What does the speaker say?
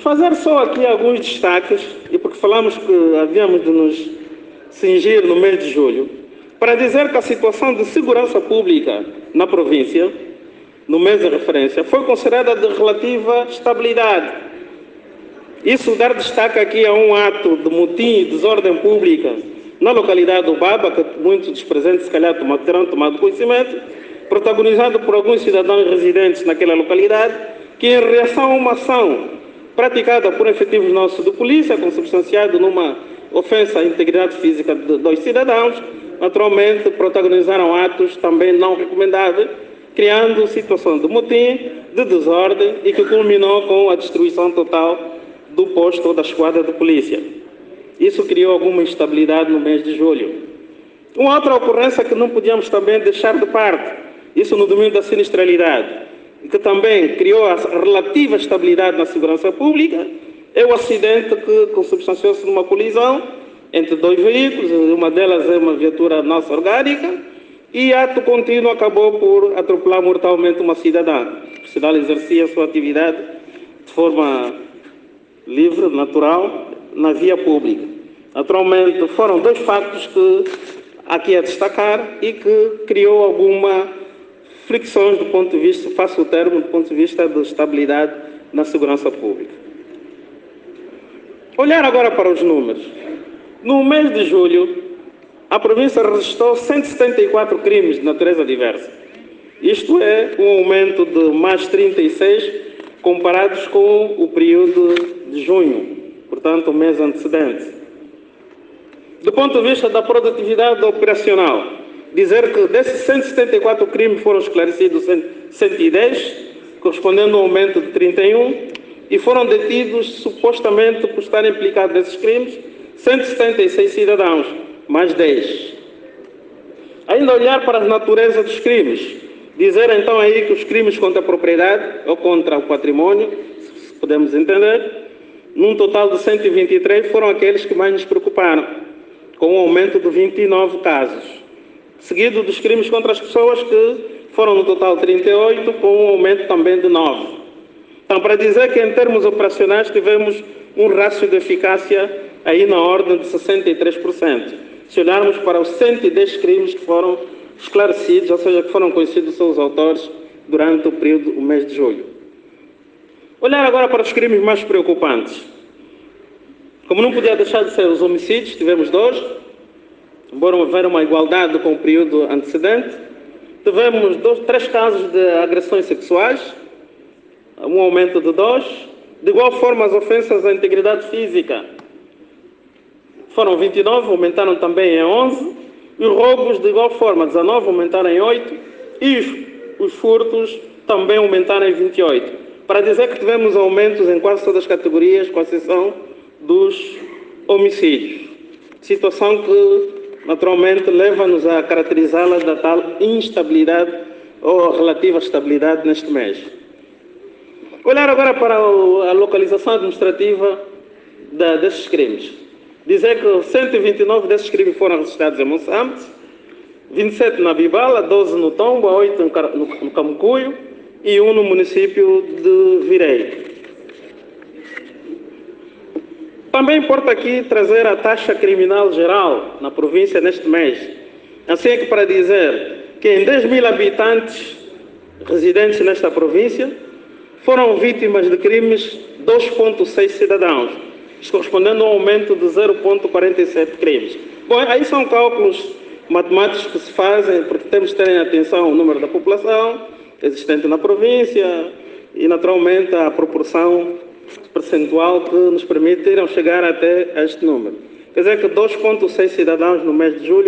Fazer só aqui alguns destaques, e porque falamos que havíamos de nos cingir no mês de julho, para dizer que a situação de segurança pública na província, no mês de referência, foi considerada de relativa estabilidade. Isso dar destaque aqui a um ato de motim e desordem pública na localidade do Baba, que muitos dos presentes se calhar terão tomado conhecimento, protagonizado por alguns cidadãos residentes naquela localidade, que em reação a uma ação praticada por efetivos nossos de polícia, consubstanciado numa ofensa à integridade física de dois cidadãos, naturalmente protagonizaram atos também não recomendáveis, criando situação de motim, de desordem e que culminou com a destruição total do posto ou da esquadra de polícia. Isso criou alguma instabilidade no mês de julho. Uma outra ocorrência que não podíamos também deixar de parte, isso no domínio da sinistralidade, que também criou a relativa estabilidade na segurança pública, é o acidente que consubstanciou-se numa colisão entre dois veículos, uma delas é uma viatura nossa orgânica, e ato contínuo acabou por atropelar mortalmente uma cidadã, que por sinal exercia a sua atividade de forma livre, natural, na via pública. Naturalmente, foram dois factos que aqui a destacar e que criou alguma fricções do ponto de vista, faço o termo, do ponto de vista de estabilidade na segurança pública. Olhar agora para os números. No mês de julho, a província registrou 174 crimes de natureza diversa. Isto é um aumento de mais 36 comparados com o período de junho, portanto, o mês antecedente. Do ponto de vista da produtividade operacional, dizer que desses 174 crimes foram esclarecidos 110, correspondendo a um aumento de 31, e foram detidos supostamente por estarem implicados nesses crimes 176 cidadãos, mais 10. Ainda olhar para a natureza dos crimes, dizer então aí que os crimes contra a propriedade ou contra o património, se podemos entender, num total de 123 foram aqueles que mais nos preocuparam, com um aumento de 29 casos, seguido dos crimes contra as pessoas que foram no total 38, com um aumento também de 9. Então, para dizer que em termos operacionais tivemos um rácio de eficácia aí na ordem de 63%. Se olharmos para os 110 crimes que foram esclarecidos, ou seja, que foram conhecidos os seus autores durante o mês de julho. Olhar agora para os crimes mais preocupantes. Como não podia deixar de ser os homicídios, tivemos 2, embora haver uma igualdade com o período antecedente. Tivemos 3 casos de agressões sexuais, um aumento de 2. De igual forma, as ofensas à integridade física foram 29, aumentaram também em 11. E os roubos, de igual forma, 19, aumentaram em 8. E os furtos também aumentaram em 28. Para dizer que tivemos aumentos em quase todas as categorias, com exceção dos homicídios. Situação que, naturalmente, leva-nos a caracterizá-la da tal instabilidade ou relativa estabilidade neste mês. Olhar agora para a localização administrativa desses crimes. Dizer que 129 desses crimes foram registrados em Moçambique, 27 na Bibala, 12 no Tombo, 8 no Camucuio e 1 no município de Virei. Também importa aqui trazer a taxa criminal geral na província neste mês. Assim é que para dizer que em 10 mil habitantes residentes nesta província foram vítimas de crimes 2,6 cidadãos, correspondendo a um aumento de 0,47 crimes. Bom, aí são cálculos matemáticos que se fazem, porque temos de ter em atenção o número da população existente na província e, naturalmente, a proporção percentual que nos permitiram chegar até este número. Quer dizer que 2,6 cidadãos no mês de julho